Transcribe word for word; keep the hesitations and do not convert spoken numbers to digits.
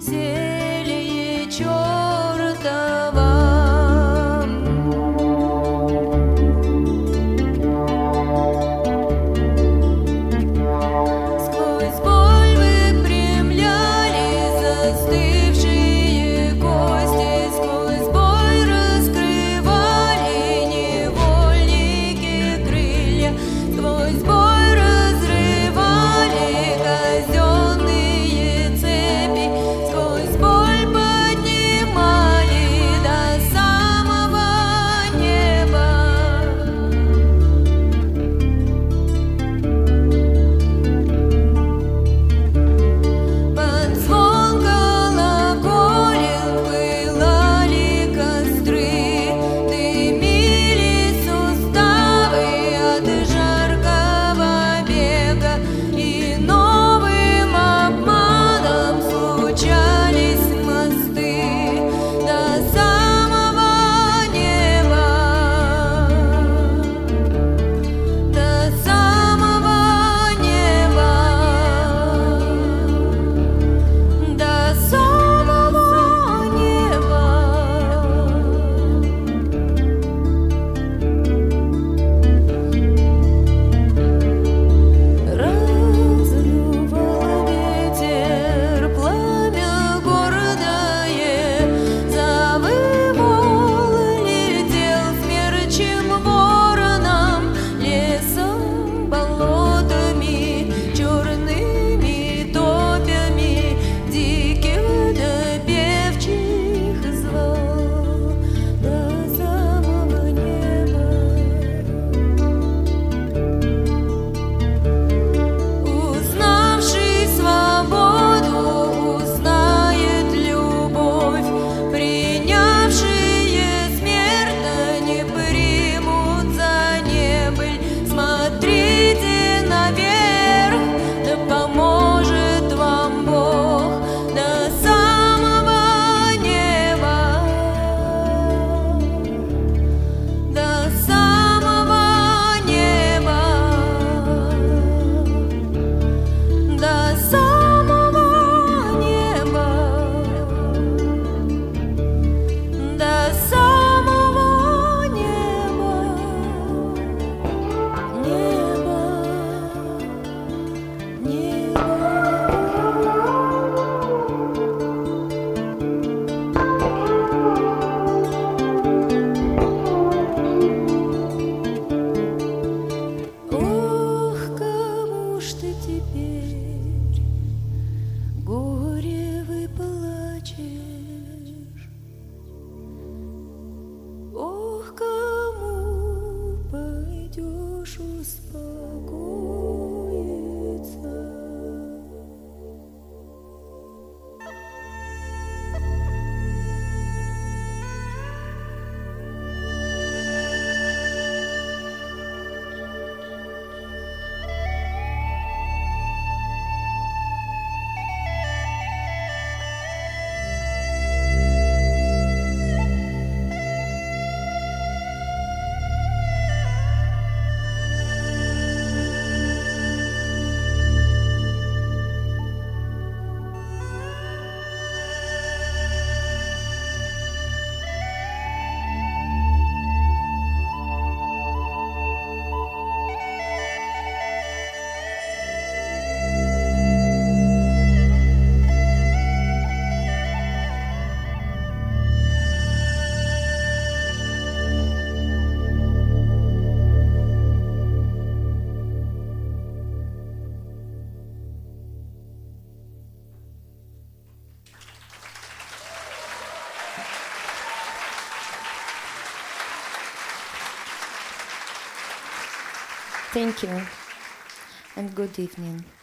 веселье чёртова. Сквозь боль выпрямляли застывшие кости, сквозь боль раскрывали невольники крылья, сквозь боль разрывали казенные цепи, сквозь боль поднимали до самого неба. Под звон колоколен пылали костры, дымили суставы от жаркого бега, и новым обманом случались мосты до самого неба, до самого неба, до самого неба. Раздувал ветер пламя гордое, завывал, летел смерчем вороном, лесом, болотами, черными топями, диких да певчих звал до самого неба. Узнавший свободу узнает любовь, принявшие смерть не примут за небыль. Смотрите наверх, да поможет вам Бог до самого неба, до самого неба, до самого неба, до самого неба, неба, неба. Ох, кому ж ты теперь горе выплачешь? Ох, кому пойдешь успокоиться? Thank you and good evening.